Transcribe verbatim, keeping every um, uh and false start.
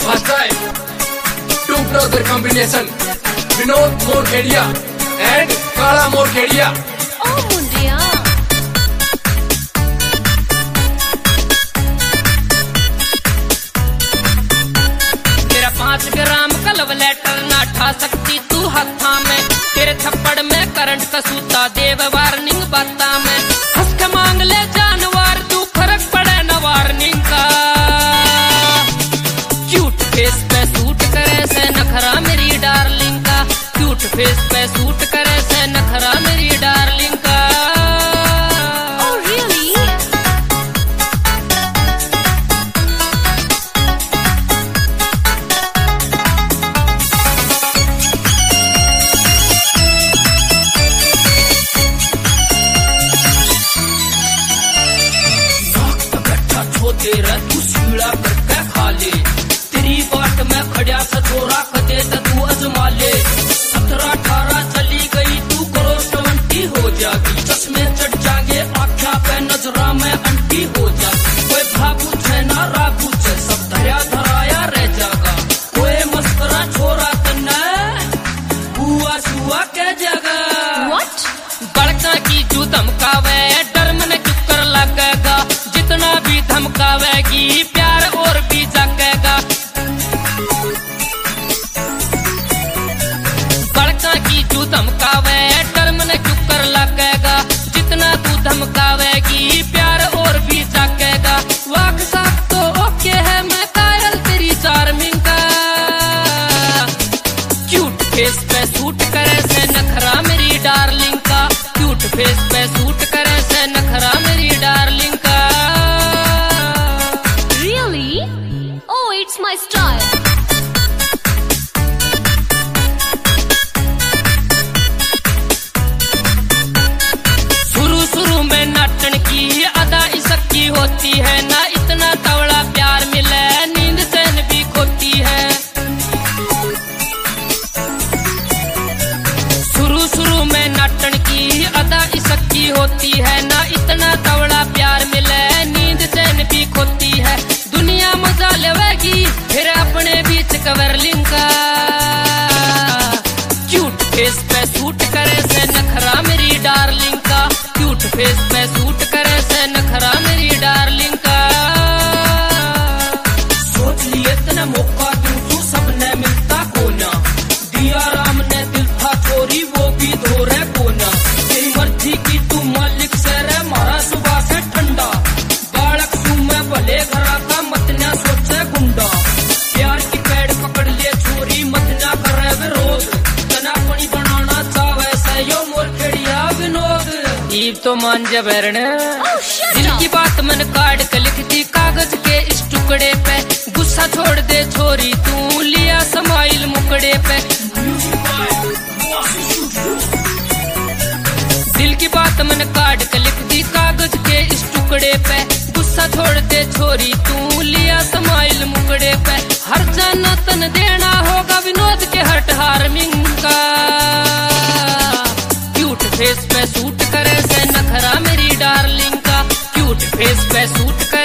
First time, two brother combination, Vinod Morkhedia and Kala Morkhedia. Oh, Mundiya. तेरा पांच ग्राम का love letter ना ठा सकती तू हत्था में, तेरे थप्पड़ में करंट का सूता देव वार्निंग बता में, हंस के मांग ले जानवर तू फर्क पड़े न वार्निंग का, क्यूट फेस पे सूट करे से नखरा मेरी डार्लिंग का, क्यूट फेस पे सूट करे से नखरा मेरी डार्लिंग का। Oh, really? तेरा तू सीड़ा करके खा ले, तेरी बाट में खड़िया सचोरा कदे तू अजमा ले, सत्रह अठारह चली गई तू करोड़ ट्वेंटी हो जागी, चश्मे चढ़ जाएंगे आख्या पे नजरा में अंटी हो जागी, कोई भागू छे ना रागू छे सब धरा धराया रह जागा, कोई मस्करा छोरा तन्ना हुआ सुआ के जगह। What? बड़का की जू धमकावे डर मन चुकर लगेगा, जितना भी धमकावेगी प्यार और भी जगेगा, बड़का की तू धमकावे डर मन चुकर लगेगा, जितना तू धमकावेगी प्यार और भी जगेगा, वाक साक तो ओके है मैं कायल तेरी चार्मिंग का, क्यूट फेस पे सूट करे से नखरा मेरी डार्लिंग का, क्यूट फेस पे सूट करे से नखरा मेरी डार्लिंग का। Really? Oh, it's my style. शुरू शुरू में नाटन की अदा इसकी होती है, ना इतना तवड़ा प्यार मिले नींद चैन भी खोती है, शुरू शुरू में नाटन की अदा इसकी होती है, ना इतना तवड़ा प्यार मिले नींद चैन भी खोती है, दुनिया मजा लेवेगी फिर अपने बीच कवरलिंग का, क्यूट फेस पे सूट करे से नखरा मेरी डार्लिंग का, क्यूट फेस पे सूट करे से नखरा मेरी डार्लिंग का। सोच लिए इतना मौका तू तू सबने मिलता कोना, दिया राम ने दिल था चोरी वो भी धो रहे कोना, तेरी मर्जी की तू मालिक से रे मारा सुबह से ठंडा, बालक तू मैं भले घरा का मत ना सोचे गुंडा, प्यार की पेड़ पकड़ ले चोरी मत ना करे विरोध, तना पानी बनाना चाहे से यो मोरखेड़िया विनोद। ईब तो मान जा बैरने, दिल की बात मन काट के लिख दी कागज के इस टुकड़े पे, गुस्सा छोड़ दे छोरी तू लिया समाइल मुकड़े पे, दिल की बात मन काट के लिख दी कागज के इस टुकड़े पे, गुस्सा छोड़ दे छोरी तू लिया समाइल मुकड़े पे, हर जाना तन देना होगा विनोद के हट हार्मिंग का, क्यूट फेस पे सूट करे से नखरा मेरी डार्लिंग का, क्यूट फेस पे सूट करे